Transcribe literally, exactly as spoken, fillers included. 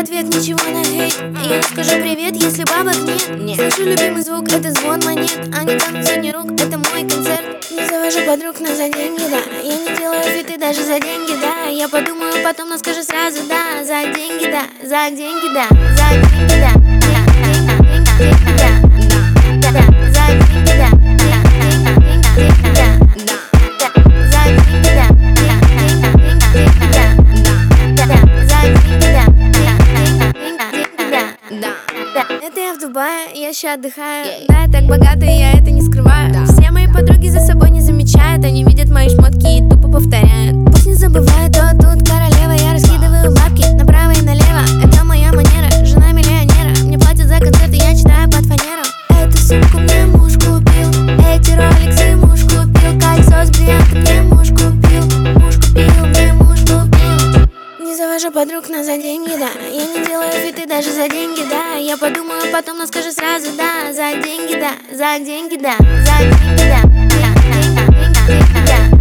ответ ничего на хейт. Я не скажу привет, если бабок нет. Нет. Слышу любимый звук, это звон монет. Они танцуют сотни рук, это мой концерт. Не завожу подруг, но за деньги, да. Я не делаю фиты даже за деньги, да. Я подумаю потом, но скажу сразу, да. За деньги, да, за деньги, да. За деньги, да. За деньги, да. За деньги, да. Это я в Дубае, я ща отдыхаю. Да, я так богата, и я это не скрываю. Все мои подруги за собой не замечают. Они видят мои шмотки и тупо повторяют. Пусть не забывают, то тут королева. Я раскидываю бабки направо и налево. Это моя манера, жена миллионера. Мне платят за концерты, я читаю под фанеру. Эту сумку мне муж купил, эти роликсы муж купил, кольцо с бриллиантом мне муж купил. Муж купил, мне муж купил. Не завожу подруг, но за деньги, да. Я не делаю фиты даже за деньги, да. Я подумаю потом, но скажу сразу, да. За деньги, да, за деньги, да. За деньги, да.